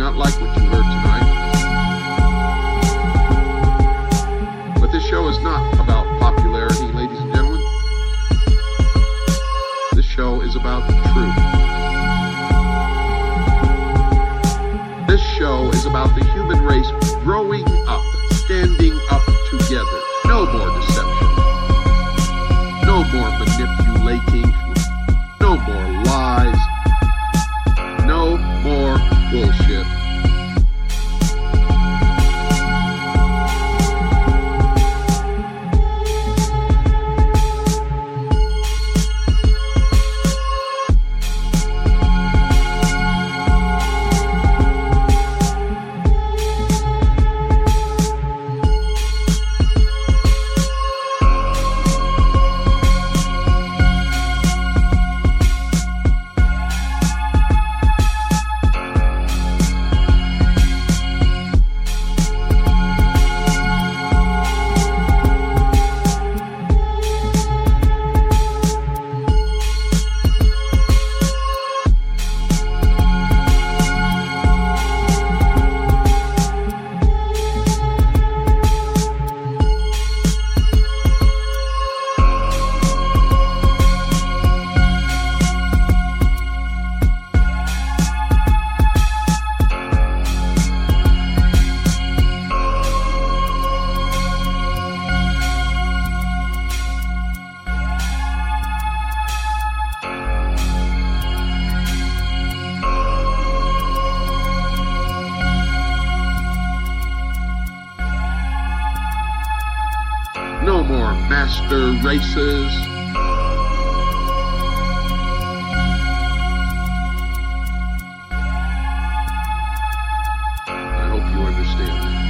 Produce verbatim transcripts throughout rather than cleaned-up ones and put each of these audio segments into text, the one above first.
not like what you heard tonight, but this show is not about popularity, ladies and gentlemen. This show is about the truth. This show is about the human race growing up, standing up together. No more deception. No more manipulating. No more lies. No more bullshit. No more master races. I hope you understand that.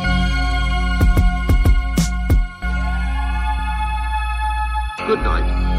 Good night.